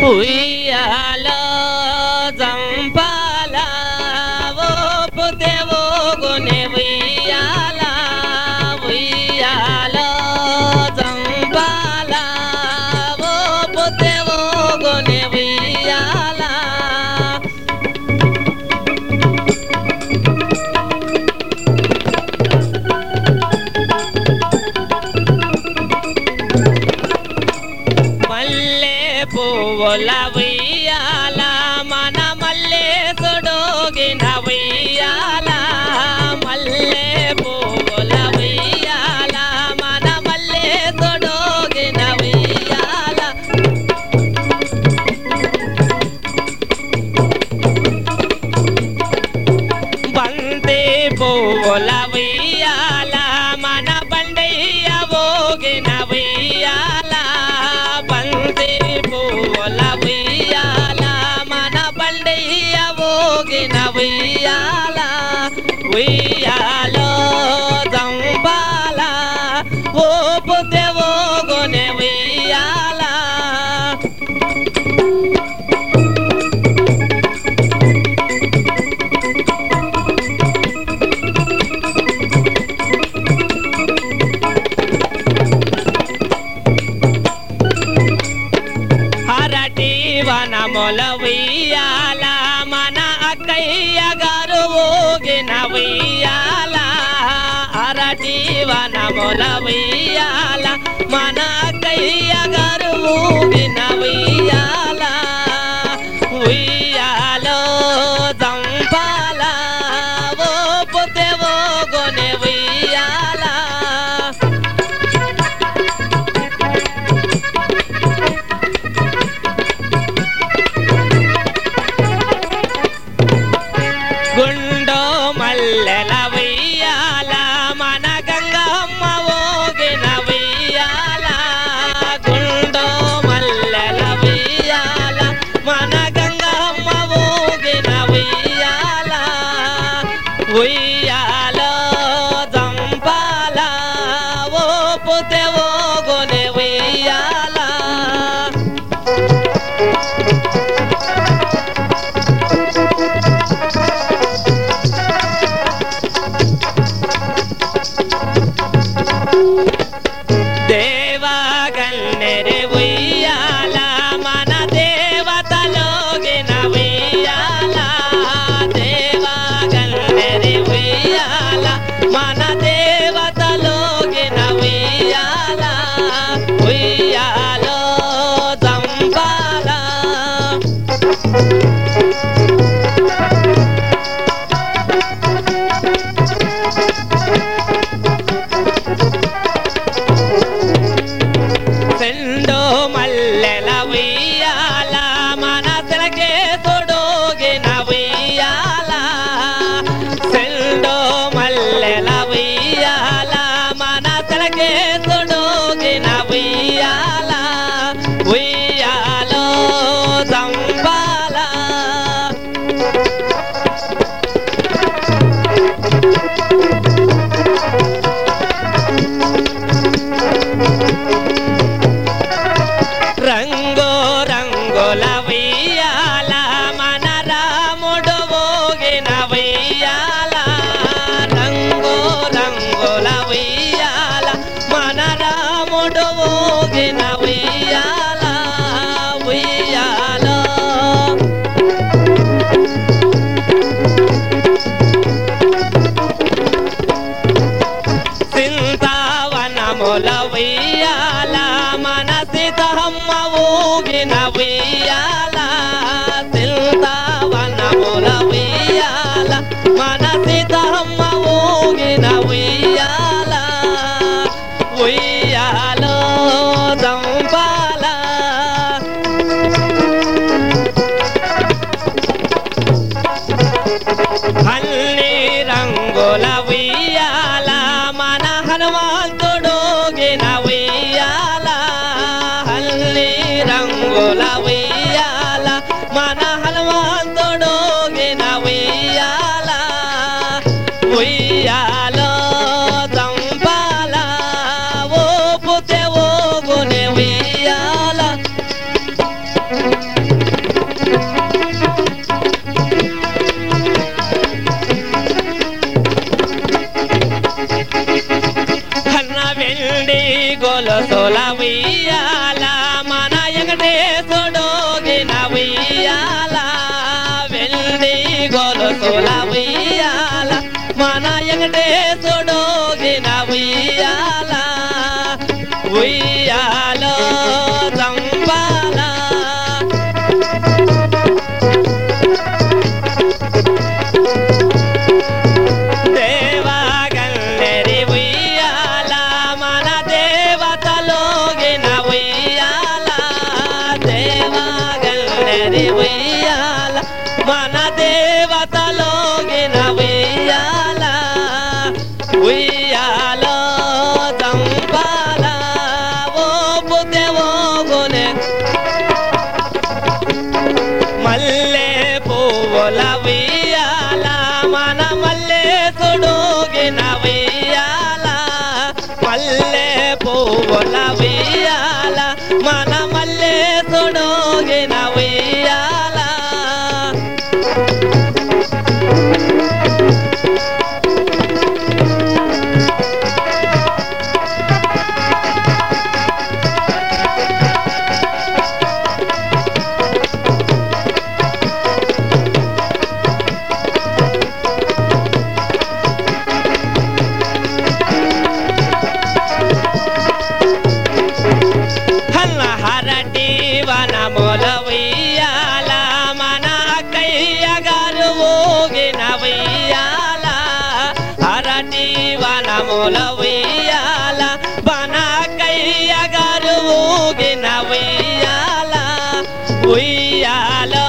ఉయ్యాలో జంపాల ఓపుతే ఓగునే ఉయ్యాల ఉయ్యాలో జంపాల ఓపుతే ఓగునే ఉయ్యాల మల్లె పువ్వుల ఉయ్యాల మన మల్లె సుడోగిన ఉయ్యాల మల్లె పువ్వుల ఉయ్యాల మన మల్లె సుడోగిన ఉయ్యాల బంతి పువ్వుల ఉయ్యాల మన బండయ్య ఓగిన ఉయ్యాల బంతి పువ్వుల ఉయ్యాల మన బండయ్య ఓగిన ఉయ్యాల ఉయ్యాలో జంపాల ఓపుతే ఓగునే ఉయ్యాల హరటి వనముల ఉయ్యాల మన అక్కయ్య గారు ఊగిన ఉయ్యాల హరటి వనముల ఉయ్యాల మన అక్కయ్య గారు ఊగిన ఉయ్యాల ఉయ్యాలో జంపాల ఓపుతే ఓగునే ఉయ్యాల గుండో మల్లెల ఉయ్యాల మన గంగమ్మ ఓగిన ఉయ్యాల గుండో మల్లెల ఉయ్యాల మన గంగమ్మ ఓగిన ఉయ్యాల ఉయ్యాలో జంపాల ఓపుతే ఓగునే ఉయ్యాల దేవగన్నెరి ఉయ్యాల మన దేవతలోగిన ఉయ్యాల దేవగన్నెరి ఉయ్యాల మన దేవతలోగిన ఉయ్యాల ఉయ్యాలో జంపాల సెండో మల్లెల ఉయ్యాల మన తిలకే తొడోగిన ఉయ్యాల సెండో మల్లెల ఉయ్యాల మన తిలకే తొడోగిన ఉయ్యాల ఉయ్యాలో జంపాల రంగు రంగుల ఉయ్యాల మన రాముడు ఊగిన ఉయ్యాల రంగు రంగుల ఉయ్యాల మన రాముడు ఊగిన ఉయ్యాల ఉయ్యాలో సింతావనముల ఉయ్యాల మన సీతమ్మ ఊగిన ఉయ్యాల సింతావనముల ఉయ్యాల మన సీతమ్మ ఊగిన ఉయ్యాల ఉయ్యాలో జంపాల అన్ని రంగుల ఉయ్యాల మన హనుమంతుడోగిన ఉయ్యాల అన్ని రంగుల ఉయ్యాల ఉయ్యాల మన వెంకటేశుడోగిన ఉయ్యాల వెండి గొలుసుల ఉయ్యాల మన వెంకటేశుడోగిన ఉయ్యాల ఉయ్యాలో దంపాల దేవగల్లెరి ఉయ్యాల మన దేవతలోగిన ఉయ్యాల దేవగల్లెరి ఉయ్యాల మన దేవతలోగిన ఉయ్యాల ఉయ్యాలో దంపాల ఓ పువ్వునే మల్లె పువ్వుల ఉయ్యాల మన మల్లేశుడోగిన ఉయ్యాల మల్లె పువ్వుల ఉయ్యాల మన మల్లేశుడోగిన ఉయ్యాల హరటి వనముల ఉయ్యాల మన అక్కయ్య గారు ఊగిన ఉయ్యాల హరటి వనముల ఉయ్యాల మన అక్కయ్య గారు ఊగిన ఉయ్యాల ఉయ్యాల